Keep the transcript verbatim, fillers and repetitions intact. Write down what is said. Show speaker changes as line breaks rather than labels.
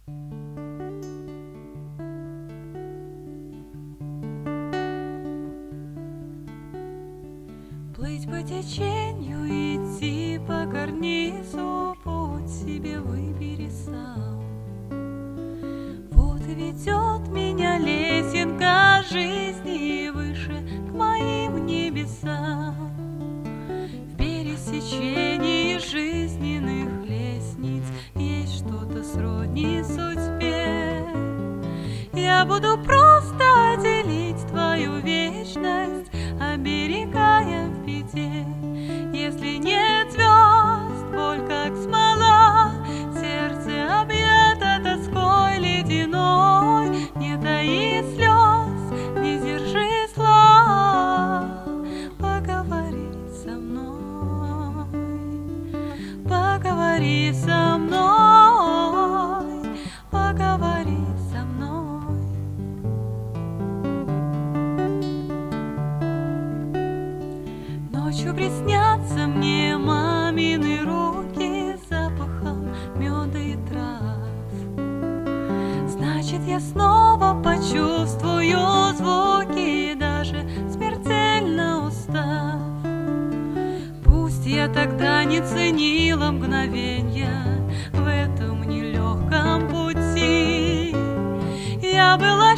Плыть по течению, идти по карнизу, путь себе выбери сам. Вот и ведет меня лесенка жизни выше к моим небесам. В пересечении жизненных лестниц есть что-то сродни судьбе. Я буду просто делить твою вечность, оберегая в беде. Если нет звезд, боль как смола, сердце объято тоской ледяной. Не таи слез, не держи зла, поговори со мной, поговори со мной, поговори со мной. Ночью приснятся мне мамины руки с запахом меда и трав. Значит, я снова почувствую звуки, даже смертельно устав. Пусть я тогда не ценила мгновенья в этом нелегком пути, я была